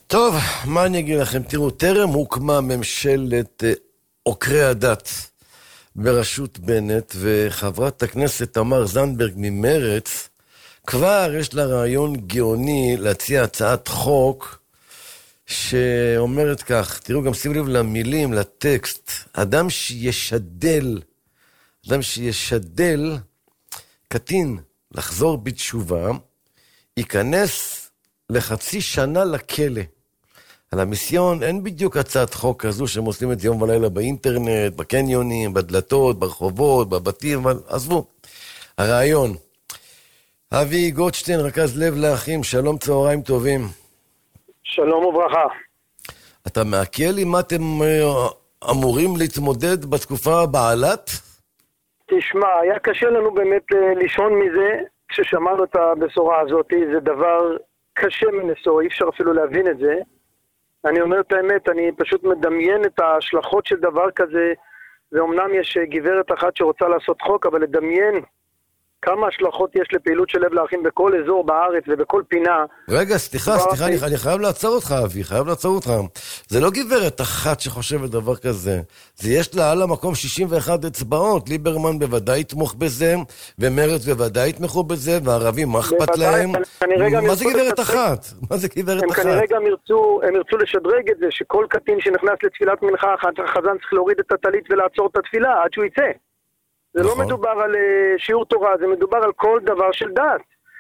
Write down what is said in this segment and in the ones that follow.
טוב, מה אני אגיד לכם? תראו, טרם הוקמה ממשלת עוקרי הדת בראשות בנט, וחברת הכנסת תמר זנדברג ממרץ, כבר יש לה רעיון גאוני להציע הצעת חוק שאומרת כך, תראו, גם שימו לב למילים, לטקסט, אדם שישדל קטין לחזור בתשובה, ייכנס לחצי שנה לכלא. על המיסיון אין בדיוק הצעת חוק כזו שהם עושים את זה יום ולילה באינטרנט, בקניונים, בדלתות, ברחובות, בבתים, אבל עזבו. הרעיון. אבי גוטשטיין, רכז לב לאחים, שלום, צהריים טובים. שלום וברכה. אתה מעכל עם מה אתם אמורים להתמודד בתקופה בעלת? תשמע, היה קשה לנו באמת לישון מזה כששמענו את הבשורה הזאת. זה דבר קשה מנסו, אי אפשר אפילו להבין את זה. אני אומר את האמת, אני פשוט מדמיין את ההשלכות של דבר כזה, ואומנם יש גברת אחת שרוצה לעשות חוק, אבל לדמיין כמה השלכות יש לפעילות של לב לאחים בכל אזור בארץ ובכל פינה. רגע, סליחה, אני חייב לעצור אותך, אבי, זה לא גברת אחת שחושבת דבר כזה. זה יש לה על המקום 61 אצבעות. ליברמן בוודאי יתמוך בזה, ומרץ בוודאי יתמכו בזה, והערבים מה אכפת להם? מה זה גברת אחת? הם כנראה גם ירצו לשדרג את זה, שכל קטין שנכנס לתפילת מנחה, החזן צריך להוריד את הטלית ולעצור את התפילה עד שהוא יצא. זה לא מדובר על שיעור תורה, זה מדובר על כל דבר של דת.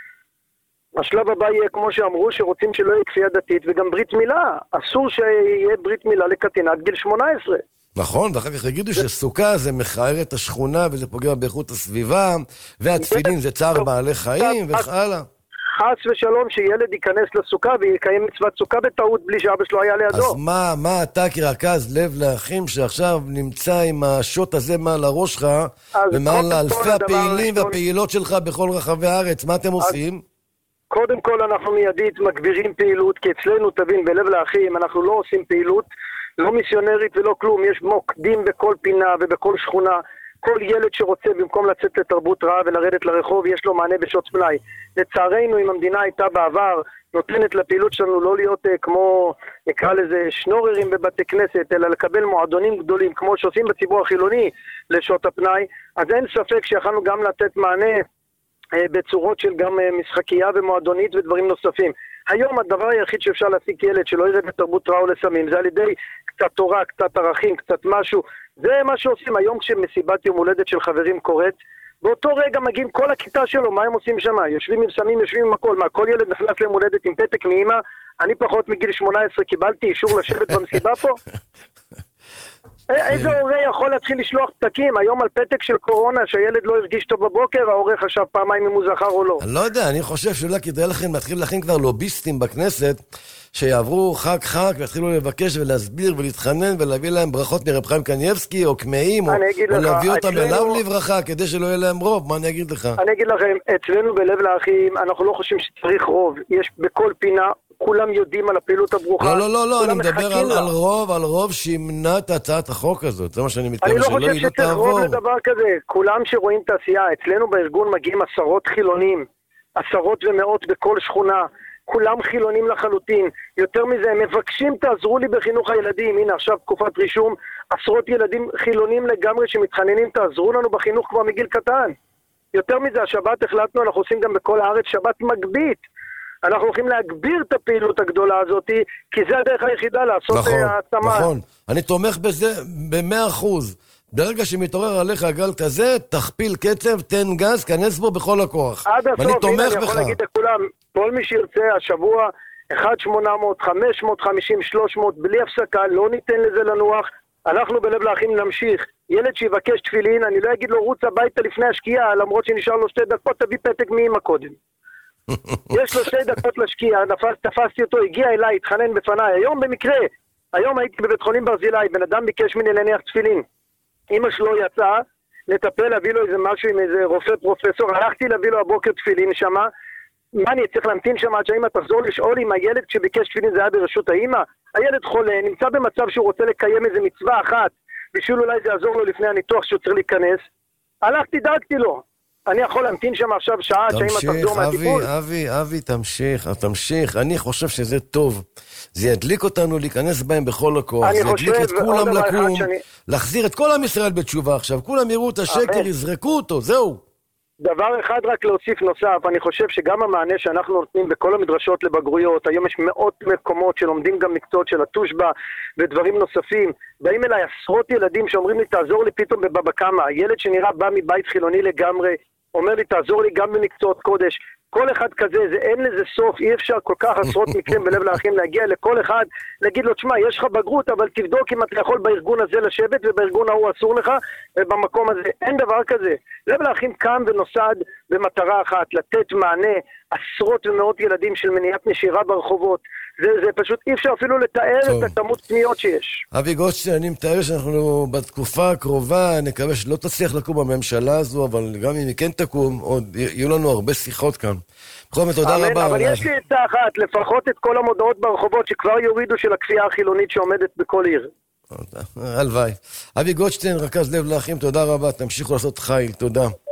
השלב הבא יהיה, כמו שאמרו, שרוצים שלא יהיה כפייה דתית, וגם ברית מילה. אסור שיהיה ברית מילה לקטין עד גיל 18. נכון, ואחר כך יגידו שסוכה זה מכער את השכונה, וזה פוגע באיכות הסביבה, והתפילין זה צער בעלי חיים, וכאלה. חס ושלום שילד ייכנס לסוכה ויקיים מצוות סוכה בטעות בלי שאבא שלו היה לידו. אז מה אתה כרכז לב לאחים שעכשיו נמצא עם השוט הזה מעל הראש שלך, ומעל אלפי הפעילים והפעילות שלך בכל רחבי הארץ, מה אתם עושים? קודם כל אנחנו מיידית מגבירים פעילות, כי אצלנו תבין בלב לאחים אנחנו לא עושים פעילות, לא מיסיונרית ולא כלום, יש מוקדים בכל פינה ובכל שכונה, כל ילד שרוצה במקום לצאת לתרבות רעה ולרדת לרחוב יש לו מענה בשעות פנאי. לצערנו אם המדינה הייתה בעבר נותנת לפעילות שלנו לא להיות כמו נקרא לזה שנוררים בבתי כנסת, אלא לקבל מועדונים גדולים כמו שעושים בציבור החילוני לשעות הפנאי, אז אין ספק שיכולנו גם לתת מענה בצורות של גם משחקייה ומועדונית ודברים נוספים. היום הדבר היחיד שאפשר להשיג ילד שלא ירד לתרבות רעה או לסמים זה על ידי קצת תורה, קצת ערכים, קצת משהו. זה מה שעושים היום כשמסיבת יום הולדת של חברים קורית. באותו רגע מגיעים כל הכיתה שלו, מה הם עושים שם? יושבים עם סמים, יושבים עם הכל. מה, כל ילד נכנס ליום הולדת עם פתק מאמא? אני פחות מגיל 18 קיבלתי אישור לשבת במסיבה פה? איזה הורה יכול להתחיל לשלוח פתקים? היום על פתק של קורונה שהילד לא הרגיש טוב בבוקר, ההורה חשב פעמיים אם הוא זכר או לא. אני לא יודע, אני חושב שאולי כדאי לכם להתחיל להכין כבר לוביסטים בכנסת שיעברו חג ויתחילו לבקש ולהסביר ולהתחנן ולהביא להם ברכות מרב חיים קניבסקי או כמאים או להביא אותם אליו לברכה כדי שלא יהיה להם רוב. מה אני אגיד לך? אני אגיד לכם, אצלנו בלב לאחים אנחנו לא חושבים שצריך רוב, יש בכל פינה כולם יודעים על הפעילות הברוכה. לא, אני מדבר על רוב שימנע את הצעת החוק הזאת. זה מה שאני מתכוון, אני לא חושב שצריך רוב לדבר כזה. כולם שרואים תעשייה, אצלנו בארגון מגיעים עשרות חילונים, עשרות ומאות בכל שכונה, כולם חילונים לחלוטין. יותר מזה, הם מבקשים תעזרו לי בחינוך הילדים. הנה עכשיו תקופת רישום, עשרות ילדים חילונים לגמרי שמתחננים תעזרו לנו בחינוך כבר מגיל קטן. יותר מזה, השבת החלטנו, אנחנו עושים גם בכל הארץ שבת מגבית. אנחנו הולכים להגביר את הפעילות הגדולה הזאת, כי זה הדרך היחידה לעשות העצמה. נכון, אני תומך בזה ב100%. ברגע שמתעורר עליך גל כזה, תכפיל קצב, תן גז, כנס בו בכל הכוח. עד הסוף, ואני תומך בך. אני יכול להגיד לכולם, כל מי שירצה השבוע, 1-800, 550, 300, בלי הפסקה, לא ניתן לזה לנוח. אנחנו בלב לאחים נמשיך. ילד שיבקש תפילין, אני לא אגיד לו רוץ הביתה לפני השקיעה, למרות שנשאר לו 2 דקות, תביא פתק מאמא קודם. יש לו 2 דקות לשקיע, תפסתי אותו, הגיע אליי, התחנן בפניי. היום במקרה, היום הייתי בבית חולים ברזילי, בן אדם ביקש ממני להניח תפילין. אמא שלו יצאה לטפל, להביא לו איזה משהו עם איזה רופא פרופסור, הלכתי להביא לו הבוקר תפילין שמה. מה אני צריך להמתין שמה עד שהאמא תחזור לשאול אם הילד כשביקש תפילין זה היה ברשות האמא? הילד חולה, נמצא במצב שהוא רוצה לקיים איזה מצווה אחת, בשביל אולי זה יעזור לו לפני הניתוח שהוא צריך להיכנס. הלכתי, דאגתי לו. אני יכול להמתין שם עכשיו שעה שהאמא תחזור מהטיפול? אבי, תמשיך. אני חושב שזה טוב זה ידליק אותנו להיכנס בהם בכל הכוח, זה ידליק את כולם לקום, להחזיר את כל עם ישראל בתשובה עכשיו, כולם יראו את השקר, יזרקו אותו, זהו. דבר אחד רק להוסיף נוסף, אני חושב שגם המענה שאנחנו נותנים בכל המדרשות לבגרויות, היום יש מאות מקומות שלומדים גם מקצועות של התושבה ודברים נוספים, באים אליי עשרות ילדים שאומרים לי תעזור לי פתאום בבבא קמא, ילד שנראה בא מבית חילוני לגמרי, אומר לי תעזור לי גם במקצועות קודש, כל אחד כזה, אין לזה סוף, אי אפשר כל כך עשרות מקרים בלב לאחים להגיע לכל אחד, להגיד לו, תשמע, יש לך בגרות, אבל תבדוק אם אתה יכול בארגון הזה לשבת, ובארגון ההוא אסור לך, ובמקום הזה, אין דבר כזה. לב לאחים קם ונוסד במטרה אחת, לתת מענה, עשרות ומאות ילדים של מניעת נשירה ברחובות, זה פשוט אי אפשר אפילו לתאר את הכמות פניות שיש. אבי גולדשטיין, אני מתאר שאנחנו בתקופה הקרובה, נקווה שלא תצליח לקום בממשלה הזו, אבל גם אם היא כן תקום, עוד יהיו לנו הרבה שיחות כאן. בכל זאת, תודה רבה. אבל יש לי עצה אחת, לפחות את כל המודעות ברחובות שכבר יורידו של הכפייה החילונית שעומדת בכל עיר. הלוואי. אבי גולדשטיין, רכז לב לאחים, תודה רבה, תמשיכו לעשות חיל, תודה.